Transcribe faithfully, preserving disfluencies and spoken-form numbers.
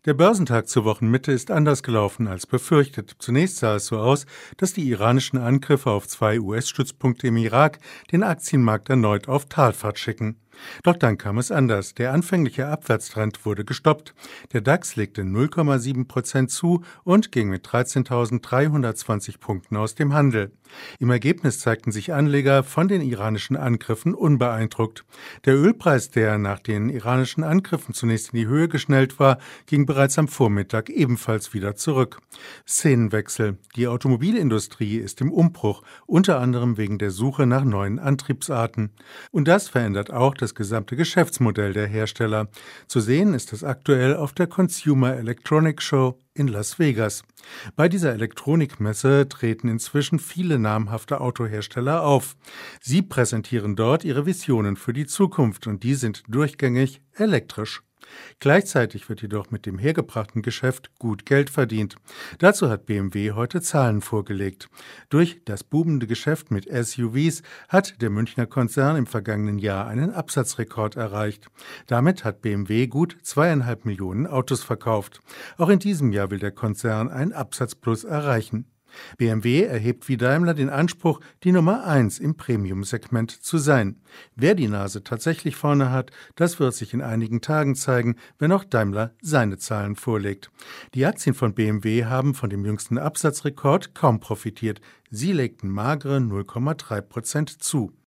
Der Börsentag zur Wochenmitte ist anders gelaufen als befürchtet. Zunächst sah es so aus, dass die iranischen Angriffe auf zwei U S-Stützpunkte im Irak den Aktienmarkt erneut auf Talfahrt schicken. Doch dann kam es anders. Der anfängliche Abwärtstrend wurde gestoppt. Der DAX legte null Komma sieben Prozent zu und ging mit dreizehntausenddreihundertzwanzig Punkten aus dem Handel. Im Ergebnis zeigten sich Anleger von den iranischen Angriffen unbeeindruckt. Der Ölpreis, der nach den iranischen Angriffen zunächst in die Höhe geschnellt war, ging bereits am Vormittag ebenfalls wieder zurück. Szenenwechsel. Die Automobilindustrie ist im Umbruch, unter anderem wegen der Suche nach neuen Antriebsarten. Und das verändert auch das gesamte Geschäftsmodell der Hersteller. Zu sehen ist es aktuell auf der Consumer Electronics Show in Las Vegas. Bei dieser Elektronikmesse treten inzwischen viele namhafte Autohersteller auf. Sie präsentieren dort ihre Visionen für die Zukunft und die sind durchgängig elektrisch. Gleichzeitig wird jedoch mit dem hergebrachten Geschäft gut Geld verdient. Dazu hat B M W heute Zahlen vorgelegt. Durch das boomende Geschäft mit S U Vs hat der Münchner Konzern im vergangenen Jahr einen Absatzrekord erreicht. Damit hat B M W gut zweieinhalb Millionen Autos verkauft. Auch in diesem Jahr will der Konzern einen Absatzplus erreichen. B M W erhebt wie Daimler den Anspruch, die Nummer eins im Premium-Segment zu sein. Wer die Nase tatsächlich vorne hat, das wird sich in einigen Tagen zeigen, wenn auch Daimler seine Zahlen vorlegt. Die Aktien von B M W haben von dem jüngsten Absatzrekord kaum profitiert. Sie legten magere null Komma drei Prozent zu.